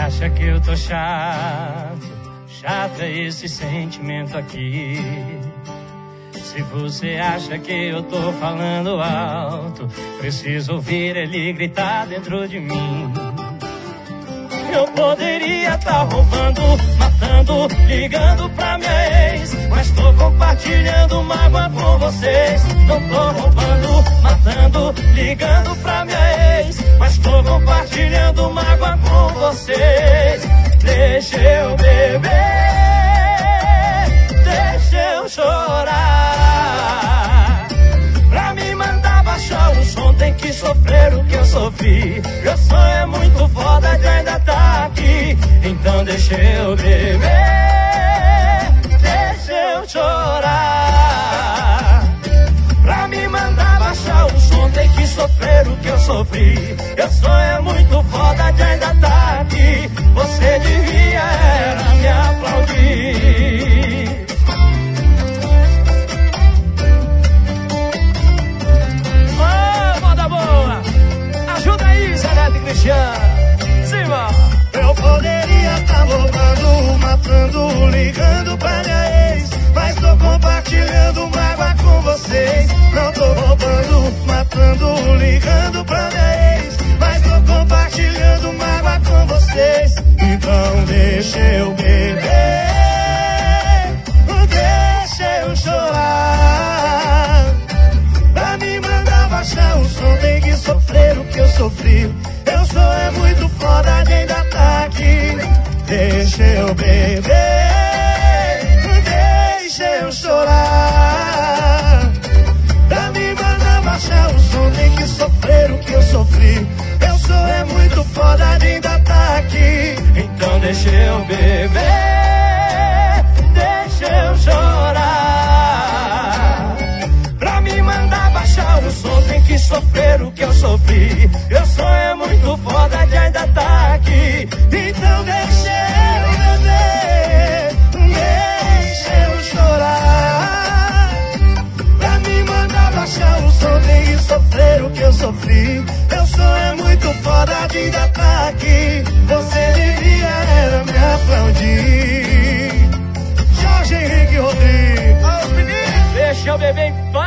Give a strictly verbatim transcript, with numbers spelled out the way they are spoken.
acha que eu tô chato, chato é esse sentimento aqui. Se você acha que eu tô falando alto, preciso ouvir ele gritar dentro de mim. Eu poderia tá roubando, matando, ligando pra minha ex, mas tô compartilhando mágoa com vocês. Não tô roubando, matando, ligando pra minha ex, mas tô compartilhando mágoa com vocês. Deixa eu beber, deixa eu chorar. Pra me mandar baixar o som tem que sofrer o que eu sofri. Meu sonho é muito foda de ainda tá aqui. Então deixa eu beber, deixa eu chorar. Pra me mandar baixar o som tem que sofrer o que eu sofri. Meu sonho é muito foda de ainda tá aqui. Você devia era me aplaudir. Ajuda aí, Zé Neto e Cristiano. Cima. Eu poderia tá roubando, matando, ligando pra minha ex, mas tô compartilhando mágoa com vocês. Não tô roubando, matando, ligando pra minha ex, mas tô compartilhando mágoa com vocês. Então deixa eu beber, deixa eu chorar. Pra me mandar baixar o som tem que sofrer o que eu sofri. Eu sou é muito foda de ainda tá aqui. Deixa eu beber, deixa eu chorar. Pra me mandar baixar o som tem que sofrer o que eu sofri. Eu sou é muito foda de ainda tá aqui. Então deixa eu beber, deixa eu chorar. Pra me mandar baixar o som tem que sofrer o que eu sofri. Eu sou é muito foda de ainda tá aqui. Então deixa eu beber, deixa eu chorar. Pra me mandar baixar o som tem que sofrer o que eu sofri. Eu sou é muito foda de ainda tá aqui. Você devia era me aplaudir. Jorge Henrique Rodrigues. Deixa eu beber em paz.